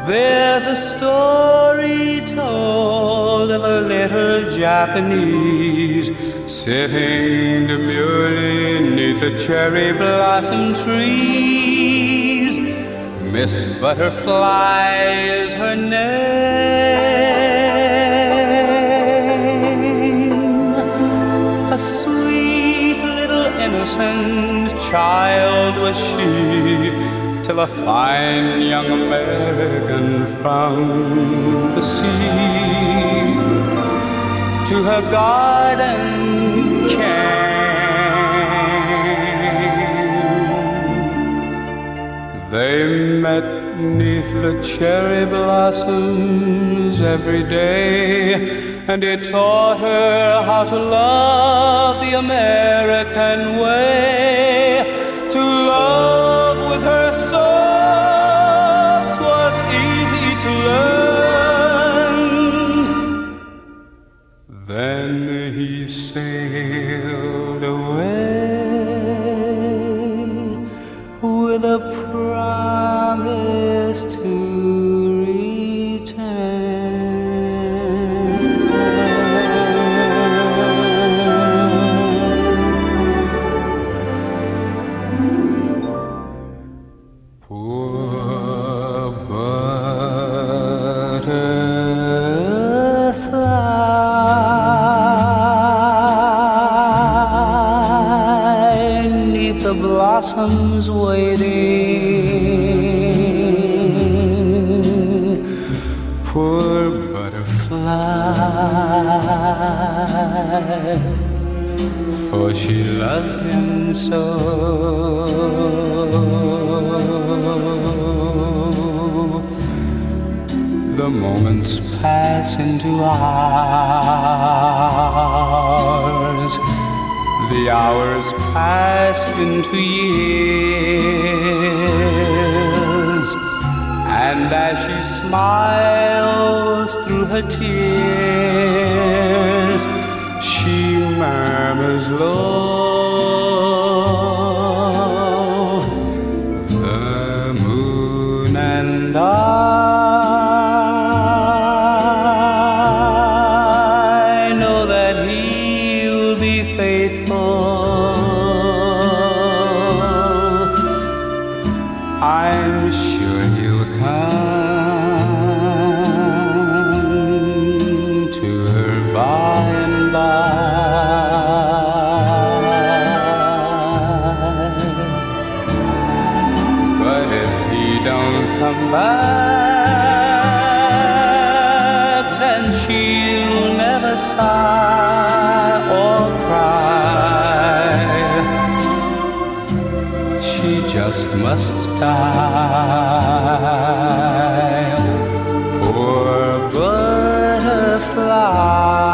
There's a story told of a little Japanese sitting demurely 'neath the cherry blossom trees. Miss Butterfly is her name. A sweet little innocent child was she, till a fine young American from the sea to her garden came. They met 'neath the cherry blossoms every day, and he taught her how to love the American way, to love with her soul. 'Twas easy to learn. Then he sailed away with a promise to blossoms waiting. Poor butterfly, for she loved him so. The moments pass into hours, the hours pass into years, and as she smiles through her tears, she murmurs low, the moon and I know that he'll be faithful. I'm sure he'll come to her by and by. But if he don't come back, then she'll never sigh or cry. She just must die. Poor butterfly.